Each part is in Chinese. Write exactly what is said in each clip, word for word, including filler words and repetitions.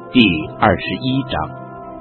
第二十一章。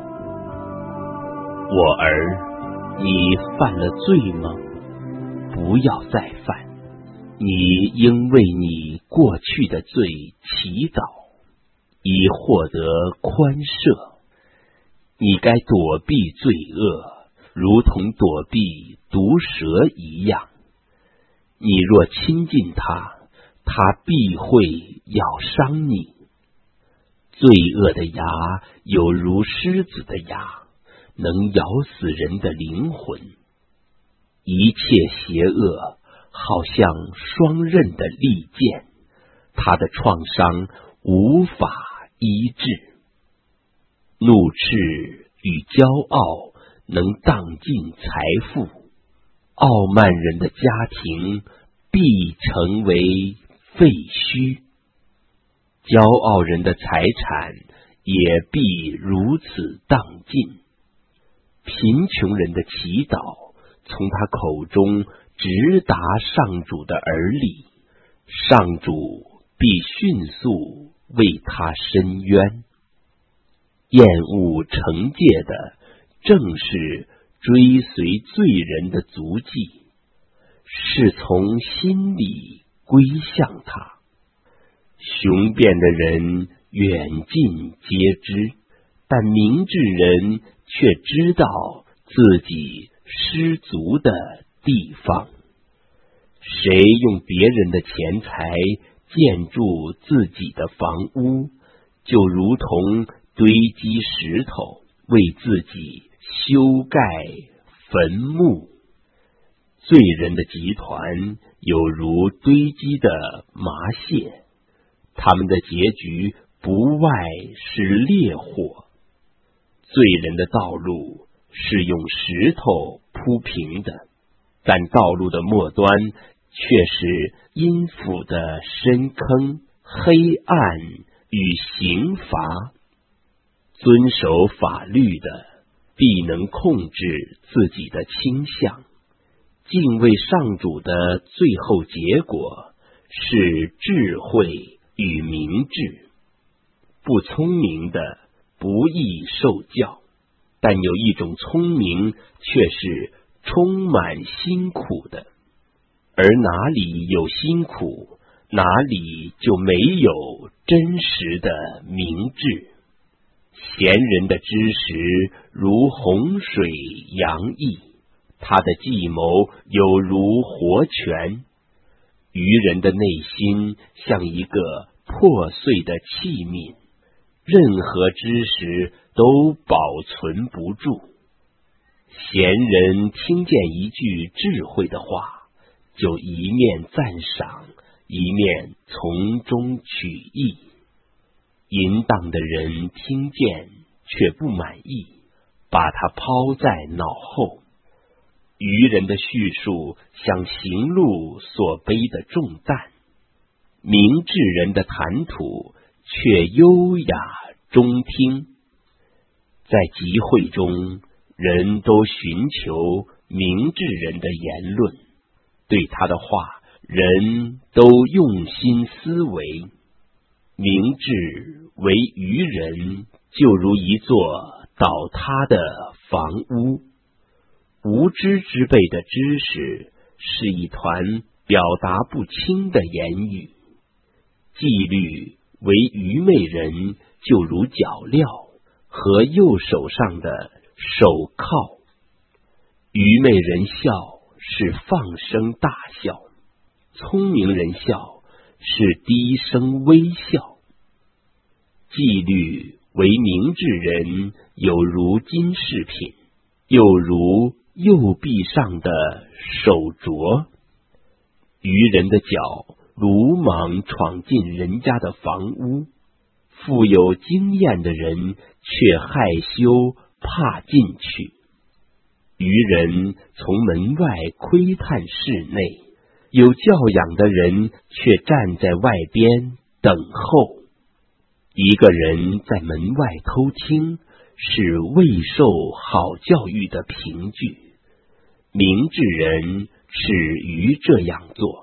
我儿，你犯了罪吗？不要再犯。你应为你过去的罪祈祷，以获得宽赦。你该躲避罪恶，如同躲避毒蛇一样。你若亲近它，它必会咬伤你。罪恶的牙有如狮子的牙，能咬死人的灵魂。一切邪恶好像双刃的利剑，它的创伤无法医治。怒斥与骄傲能荡尽财富，傲慢人的家庭必成为废墟。骄傲人的财产也必如此荡尽。贫穷人的祈祷从他口中直达上主的耳里，上主必迅速为他伸冤。厌恶惩戒的正是追随罪人的足迹，是从心里归向他。雄辩的人远近皆知，但明智人却知道自己失足的地方。谁用别人的钱财建筑自己的房屋，就如同堆积石头为自己修盖坟墓。罪人的集团有如堆积的麻屑，他们的结局不外是烈火。罪人的道路是用石头铺平的，但道路的末端却是阴府的深坑、黑暗与刑罚。遵守法律的必能控制自己的倾向。敬畏上主的最后结果是智慧与明智。不聪明的不易受教，但有一种聪明却是充满辛苦的，而哪里有辛苦，哪里就没有真实的明智。贤人的知识如洪水洋溢，他的计谋有如活泉。愚人的内心像一个破碎的器皿，任何知识都保存不住。贤人听见一句智慧的话，就一面赞赏，一面从中取义。淫荡的人听见却不满意，把它抛在脑后。愚人的叙述像行路所背的重担，明智人的谈吐却优雅中听。在集会中，人都寻求明智人的言论，对他的话，人都用心思维。明智为愚人，就如一座倒塌的房屋。无知之辈的知识是一团表达不清的言语。纪律为愚昧人，就如脚镣和右手上的手铐。愚昧人笑是放声大笑，聪明人笑是低声微笑。纪律为明智人，有如金饰品，又如右臂上的手镯。愚人的脚鲁莽闯进人家的房屋，富有经验的人却害羞怕进去。愚人从门外窥探室内，有教养的人却站在外边等候。一个人在门外偷听，是未受好教育的凭据。明智人耻于这样做。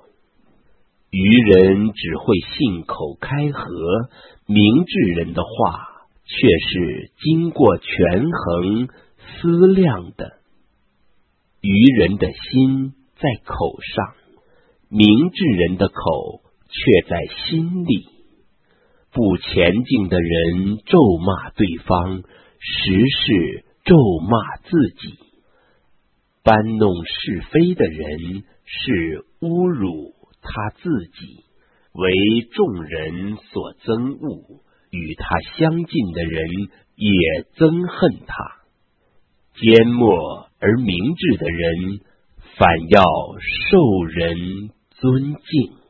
愚人只会信口开河，明智人的话却是经过权衡思量的。愚人的心在口上，明智人的口却在心里。不前进的人咒骂对方，实是咒骂自己。搬弄是非的人是侮辱他自己，为众人所憎恶，与他相近的人也憎恨他。缄默而明智的人，反要受人尊敬。